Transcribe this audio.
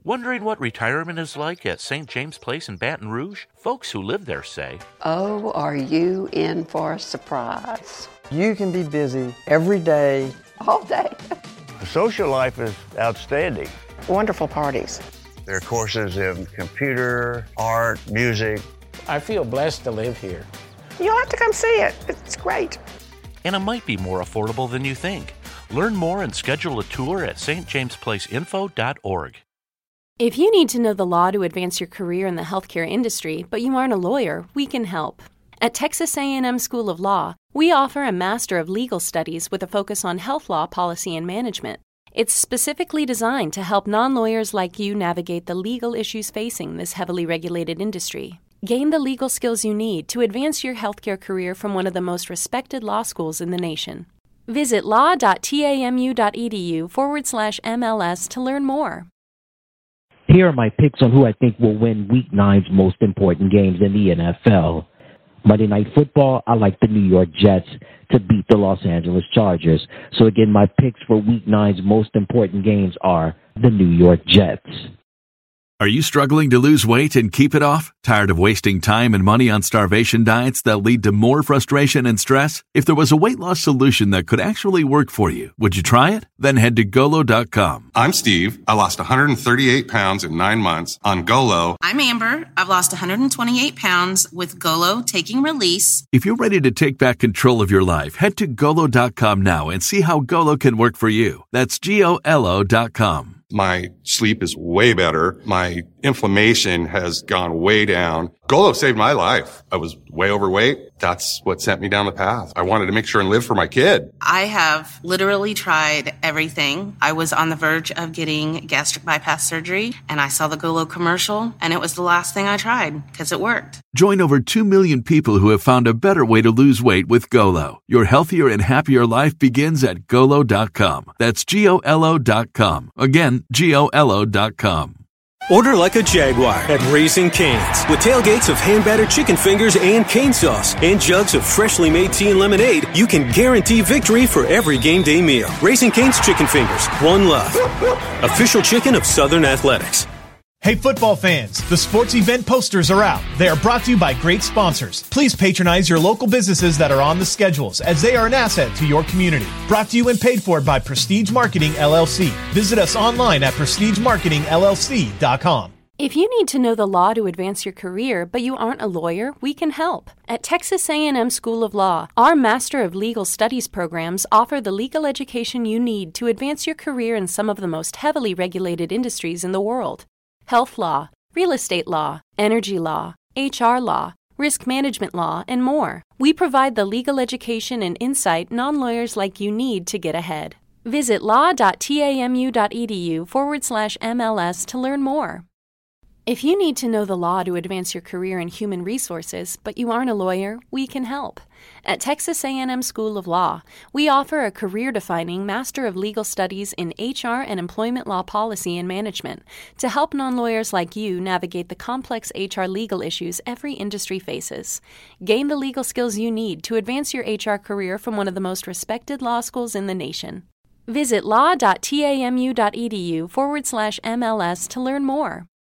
Wondering what retirement is like at St. James Place in Baton Rouge? Folks who live there say, "Oh, are you in for a surprise?" You can be busy every day. All day. The social life is outstanding. Wonderful parties. There are courses in computer, art, music. I feel blessed to live here. You'll have to come see it. It's great. And it might be more affordable than you think. Learn more and schedule a tour at stjamesplaceinfo.org. If you need to know the law to advance your career in the healthcare industry, but you aren't a lawyer, we can help. At Texas A&M School of Law, we offer a Master of Legal Studies with a focus on health law policy and management. It's specifically designed to help non-lawyers like you navigate the legal issues facing this heavily regulated industry. Gain the legal skills you need to advance your healthcare career from one of the most respected law schools in the nation. Visit law.tamu.edu/MLS to learn more. Here are my picks on who I think will win Week 9's most important games in the NFL. Monday Night Football, I like the New York Jets to beat the Los Angeles Chargers. So again, my picks for Week 9's most important games are the New York Jets. Are you struggling to lose weight and keep it off? Tired of wasting time and money on starvation diets that lead to more frustration and stress? If there was a weight loss solution that could actually work for you, would you try it? Then head to Golo.com. I'm Steve. I lost 138 pounds in 9 months on Golo. I'm Amber. I've lost 128 pounds with Golo Taking Release. If you're ready to take back control of your life, head to Golo.com now and see how Golo can work for you. That's GOLO.com. My sleep is way better. My inflammation has gone way down. Golo saved my life. I was way overweight. That's what sent me down the path. I wanted to make sure and live for my kid. I have literally tried everything. I was on the verge of getting gastric bypass surgery, and I saw the Golo commercial, and it was the last thing I tried because it worked. Join over 2 million people who have found a better way to lose weight with Golo. Your healthier and happier life begins at Golo.com. That's GOLO.com. Again, GOLO.com. Order like a Jaguar at Raising Cane's. With tailgates of hand-battered chicken fingers and cane sauce and jugs of freshly made tea and lemonade, you can guarantee victory for every game day meal. Raising Cane's Chicken Fingers. One love. Official chicken of Southern Athletics. Hey football fans, the sports event posters are out. They are brought to you by great sponsors. Please patronize your local businesses that are on the schedules, as they are an asset to your community. Brought to you and paid for by Prestige Marketing LLC. Visit us online at prestigemarketingllc.com. If you need to know the law to advance your career, but you aren't a lawyer, we can help. At Texas A&M School of Law, our Master of Legal Studies programs offer the legal education you need to advance your career in some of the most heavily regulated industries in the world. Health law, real estate law, energy law, HR law, risk management law, and more. We provide the legal education and insight non-lawyers like you need to get ahead. Visit law.tamu.edu/MLS to learn more. If you need to know the law to advance your career in human resources, but you aren't a lawyer, we can help. At Texas A&M School of Law, we offer a career-defining Master of Legal Studies in HR and Employment Law Policy and Management to help non-lawyers like you navigate the complex HR legal issues every industry faces. Gain the legal skills you need to advance your HR career from one of the most respected law schools in the nation. Visit law.tamu.edu/MLS to learn more.